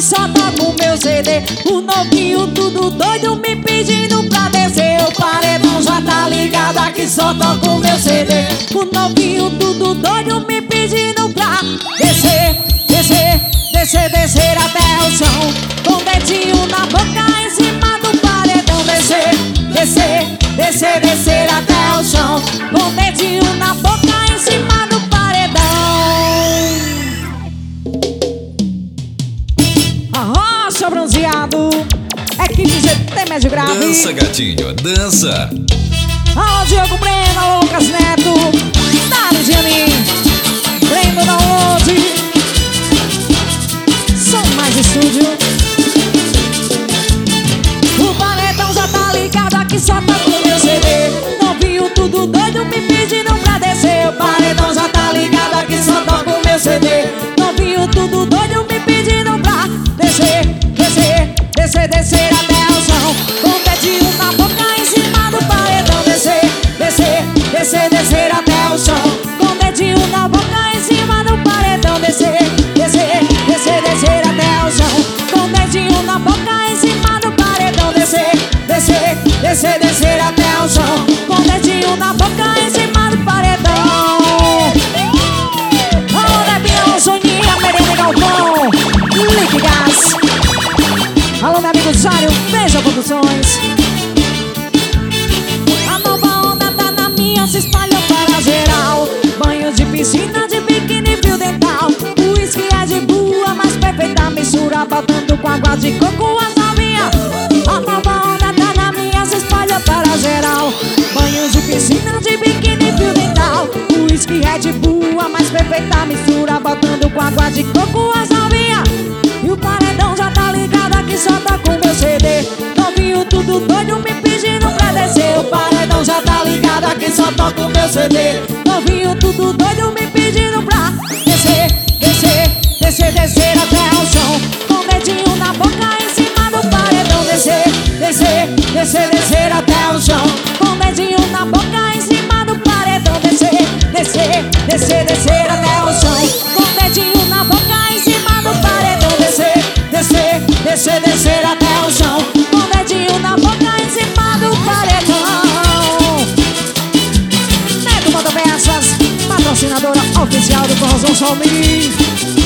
só toca o meu CD. O novinho tudo doido me pedindo pra descer. O paredão já tá ligado, aqui só toca o meu CD. O novinho tudo doido me pedindo pra descer, descer, descer, descer até o chão. Com o dedinho na boca em cima do paredão. Descer, descer, descer, descer até o chão. Com o dedinho na boca em cima do paredão. Arrocha bronzeado, equipe GT Médio Grave. Dança, gatinho, dança. Alô, Diogo Breno, alô, Lucas Neto. Dário Gianni, Breno Download. Som mais estúdio. O paredão já tá ligado, aqui só tá com meu CD. Novinho tudo doido me pedindo pra descer. O paredão já tá ligado, aqui só toca o meu CD. Novinho tudo doido me pedindo pra descer, descer, descer, descer até o chão. Com o dedinho na boca em cima do paredão. Descer, descer, descer, descer até o chão. Com o dedinho na boca em cima do paredão. Descer, descer, descer, descer até o chão. Com o dedinho na boca em cima do paredão. Descer, descer, descer, descer até o chão. Com o dedinho na boca em cima do paredão. Alô, Debinha, Soninha, Merenda Galvão, Lique Gás. Alô, meu amigo Jário, Veja Produções. A nova onda tá na minha, se espalhou para geral. Banho de piscina, de biquíni, fio dental. O uísque é de boa, mas perfeita mistura. Botando com água de coco, as novinhas. A nova onda tá na minha, se espalhou para geral. Banho de piscina, de biquíni, fio dental. O uísque é de boa, mas perfeita mistura. Botando com água de coco, as novinhas. E o paredão já tá ligado, aqui só tá com meu CD. Novinho tudo doido me pedindo pra descer. O paredão já tá ligado, aqui só toca o meu CD. Novinho tudo doido me pedindo pra descer, descer, descer, descer até o chão. Com o dedinho na boca em cima do paredão. Descer, descer, descer, descer até o chão. Com o dedinho na boca em cima do paredão. Descer, descer, descer, descer até o chão. Com o dedinho na boca em cima do paredão. Descer, descer, descer, descer até o chão. Com o dedinho na boca em cima do paredão. Neto Motopeças, patrocinadora oficial do Corrosão Salmi.